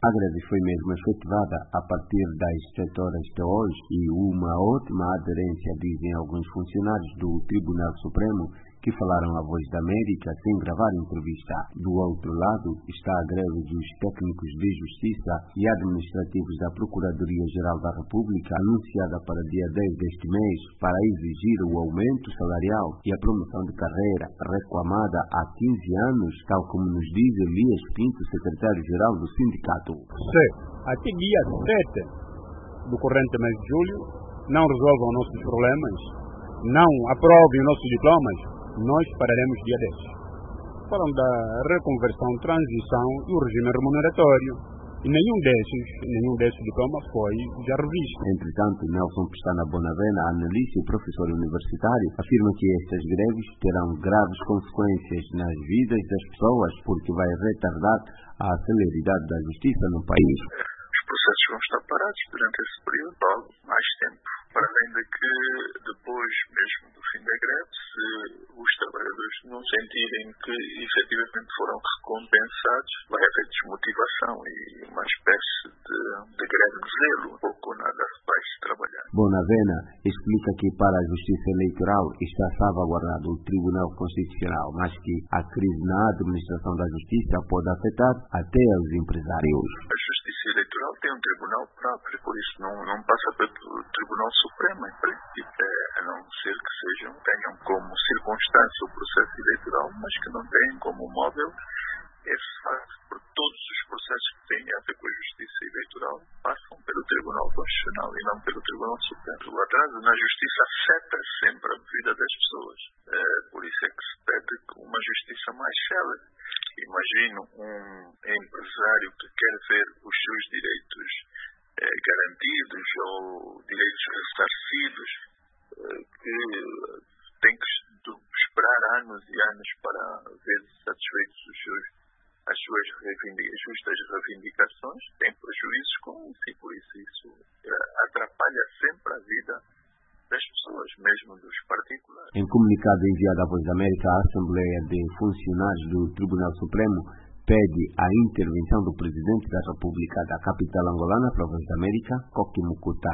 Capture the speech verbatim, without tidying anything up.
A greve foi mesmo efetivada a partir das sete horas de hoje e uma ótima aderência, dizem alguns funcionários do Tribunal Supremo que falaram à Voz da América sem gravar entrevista. Do outro lado está a greve dos técnicos de justiça e administrativos da Procuradoria-Geral da República, anunciada para dia dez deste mês, para exigir o aumento salarial e a promoção de carreira, reclamada há quinze anos, tal como nos diz Elias Pinto, secretário-geral do sindicato. Se até dia sete do corrente mês de julho não resolvam nossos problemas, não aprovem os nossos diplomas, nós pararemos dia dez. Falam da reconversão, transição e o regime remuneratório. E nenhum desses, nenhum desses diplomas foi já revisto. Entretanto, Nelson Pestana Bonavena, analista e professor universitário, afirma que estas greves terão graves consequências nas vidas das pessoas, porque vai retardar a celeridade da justiça no país. Os processos vão estar parados durante esse período, algo mais tempo. Para além de que, depois mesmo do fim da greve, se os trabalhadores não sentirem que efetivamente foram recompensados, vai haver desmotivação e uma espécie de, de greve de zelo, pouco ou nada vai se trabalhar. Bonavena explica que para a justiça eleitoral está salvaguardado o Tribunal Constitucional, mas que a crise na administração da justiça pode afetar até os empresários. A justiça eleitoral tem um tribunal próprio, por isso não, não passa pelo Tribunal Supremo, em princípio, a não ser que sejam, tenham como circunstância o processo eleitoral, mas que não tenham como móvel esse facto, porque todos os processos que têm a ver com a justiça eleitoral passam pelo Tribunal Constitucional e não pelo Tribunal Supremo. O atraso na justiça afeta sempre a vida das pessoas, é, por isso é que se pede uma justiça mais célere. Imagino um empresário que quer ver os seus direitos eh, garantidos ou direitos ressarcidos, eh, que tem que esperar anos e anos para ver satisfeitos os seus, as suas reivindica, justas reivindicações, tem prejuízos com isso e por isso isso eh, atrapalha sempre a vida das pessoas, mesmo dos particulares. Em comunicado enviado à Voz da América, a Assembleia de Funcionários do Tribunal Supremo pede a intervenção do Presidente da República da capital angolana para a Voz da América, Coqui Mucuta.